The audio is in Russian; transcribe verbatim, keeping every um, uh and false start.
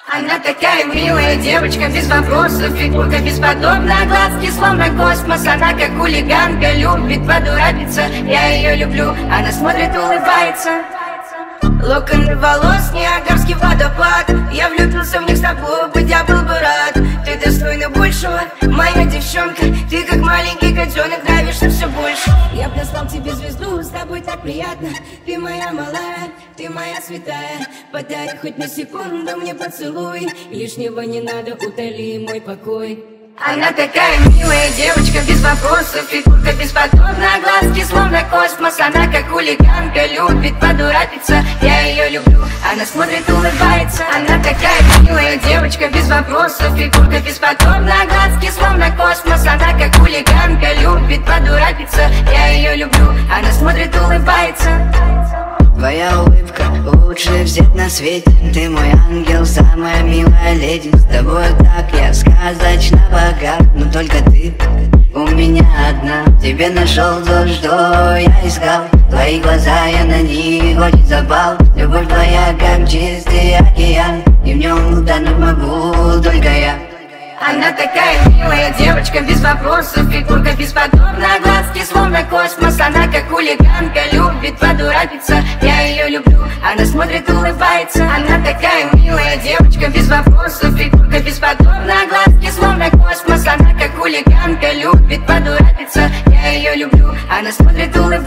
Она такая милая девочка, без вопросов, фигурка бесподобна, глазки словно космос. Она как хулиганка, любит подурачиться, я ее люблю, она смотрит, улыбается. Локоны волос, Ниагарский водопад, я влюбился в них с тобой, будь я был бы рад. Ты достойна большего, моя девчонка, ты как маленький котенок, нравишься все больше. Я послал тебе звезду, с тобой так приятно, ты моя малая, ты моя святая. Подари хоть на секунду мне поцелуй, лишнего не надо, утоли мой покой. Она такая милая девочка, без вопросов, фигурка бесподобна, глазки словно космос. Она как хулиганка, любит подурачиться, я ее люблю, она смотрит, улыбается. Она такая милая девочка, без вопросов, фигурка бесподобна, глазки словно космос. Она как хулиганка, любит подурачиться, я ее люблю, она смотрит, улыбается. Твоя улыбка лучше всех на свете, ты мой ангел, самая милая леди. С тобой так я сказочно богат, но только ты у меня одна. Тебе нашел то, что я искал, твои глаза, я на них очень запал. Любовь твоя как чистый океан, и в нем утонуть могу только я. Она такая милая девочка, без вопросов, фигурка бесподобна, глазки словно космос. Она как хулиганка, любит подурачиться, я ее люблю, она смотрит, улыбается. Она такая милая девочка, без вопросов, фигурка бесподобна, глазки словно космос. Она как хулиганка, любит подурачиться, я ее люблю, она смотрит, улыбается.